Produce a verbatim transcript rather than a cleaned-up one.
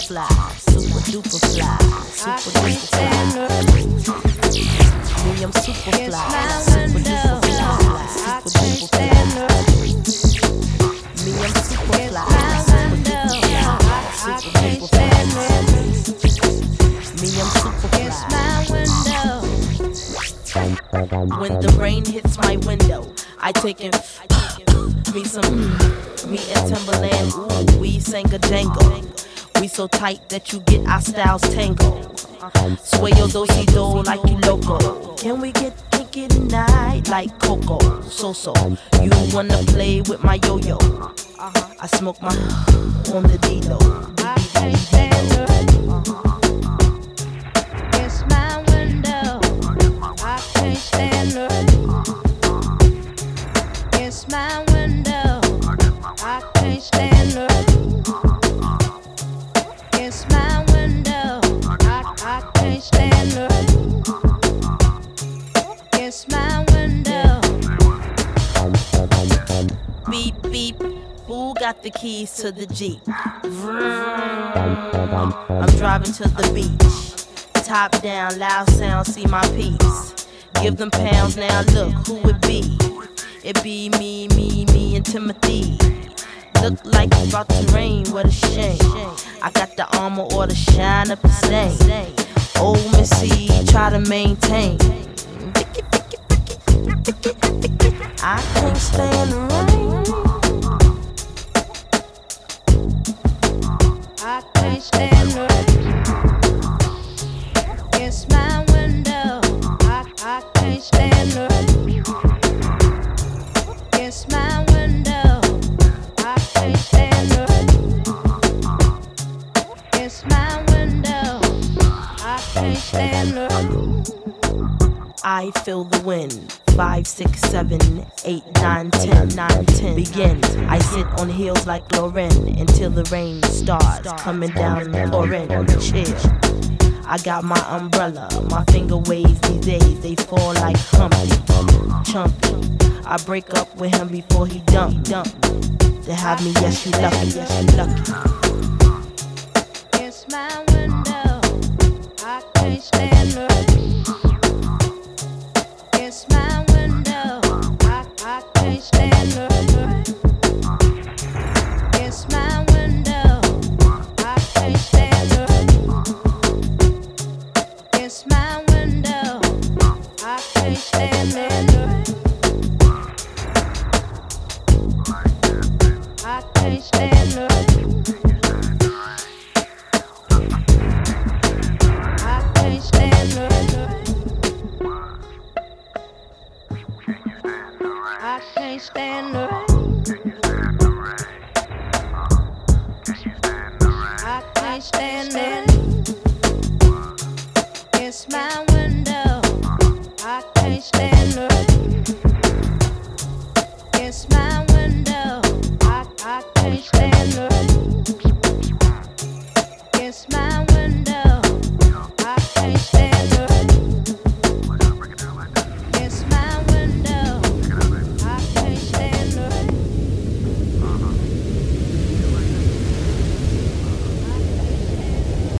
fly, super duper fly, super duper fly. Me, I'm super fly, super duper fly, super duper fly. Me, I'm super fly, super duper fly, super duper fly. Me, I'm super fly. When the rain hits my window, I take it, me some, me and Timberland, ooh, we sang a jangle. We so tight that you get our styles tangled. Sway your do-si-do like you loco. Can we get kinky tonight like Coco? So-so, you wanna play with my yo-yo? I smoke my on the D-Lo. I can't stand her. It's my window. I can't stand her. It's my window. I can't stand her. It's my window. I, I can't stand her. It's my window. Beep, beep. Who got the keys to the Jeep? I'm driving to the beach. Top down, loud sound, see my peeps. Give them pounds, now look who it be. It be me, me, me and Timothy. Look like it's about to rain, what a shame. I got the armor or the shine up the stain. Old Missy, try to maintain. I can't stand the rain. I can't stand her. It's my window. I, I can't stand her. It's my window. I can't stand her. It's my window. I can't stand her. I feel the wind. Five, six, seven, eight, nine, ten, nine, ten. Begin. I sit on heels like Lauren until the rain starts coming down, pouring on the chair. I got my umbrella. My finger waves these days. They fall like Humpty, Chumpy. I break up with him before he dump, dump. To have me, yes you lucky, yes you lucky. It's my window. I can't stand her. It's my window. I, I can't stand her. It's my window. I can't stand her. It's my window. I can't stand her. I can't stand her. I can't stand her. I can't stand her. I can't stand it. It's my window. I can't stand her. It's my window. I, I can't stand her.